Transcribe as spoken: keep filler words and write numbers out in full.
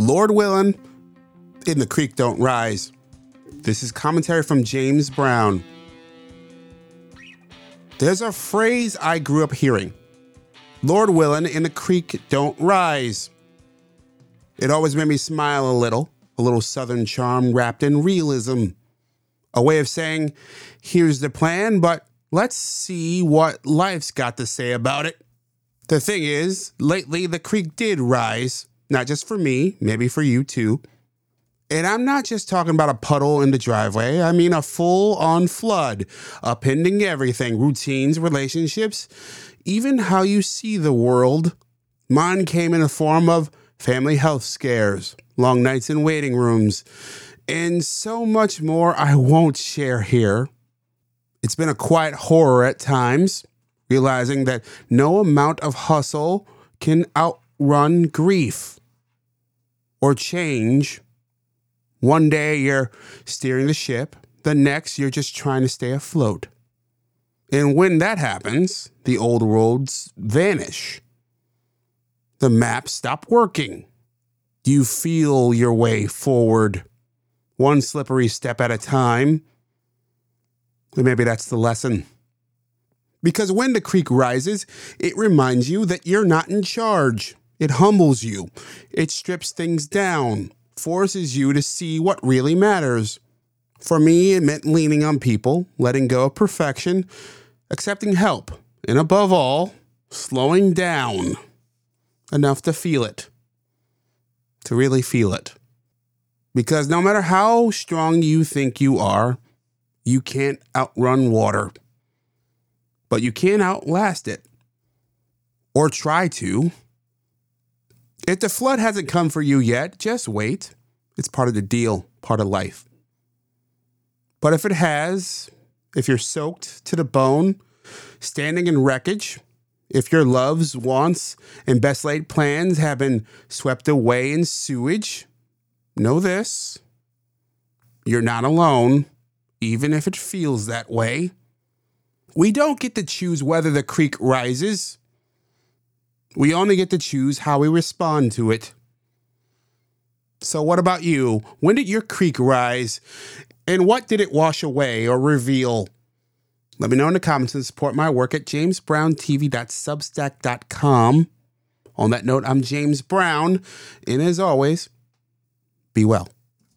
Lord willing, in the creek don't rise. This is commentary from James Brown. There's a phrase I grew up hearing. Lord willing, in the creek don't rise. It always made me smile a little, a little southern charm wrapped in realism. A way of saying, here's the plan, but let's see what life's got to say about it. The thing is, lately the creek did rise, not just for me, maybe for you too. And I'm not just talking about a puddle in the driveway. I mean a full-on flood, upending everything, routines, relationships, even how you see the world. Mine came in the form of family health scares, long nights in waiting rooms, and so much more I won't share here. It's been a quiet horror at times, realizing that no amount of hustle can outrun grief or change. One day you're steering the ship, the next you're just trying to stay afloat. And when that happens, the old roads vanish. The maps stop working. You feel your way forward, one slippery step at a time. And maybe that's the lesson. Because when the creek rises, it reminds you that you're not in charge. It humbles you. It strips things down, forces you to see what really matters. For me, it meant leaning on people, letting go of perfection, accepting help, and above all, slowing down enough to feel it, to really feel it. Because no matter how strong you think you are, you can't outrun water, but you can outlast it, or try to. If the flood hasn't come for you yet, just wait. It's part of the deal, part of life. But if it has, if you're soaked to the bone, standing in wreckage, if your loves, wants, and best laid plans have been swept away in sewage, know this: you're not alone, even if it feels that way. We don't get to choose whether the creek rises. We only get to choose how we respond to it. So what about you? When did your creek rise? And what did it wash away or reveal? Let me know in the comments and support my work at james brown t v dot substack dot com. On that note, I'm James Brown, and as always, be well.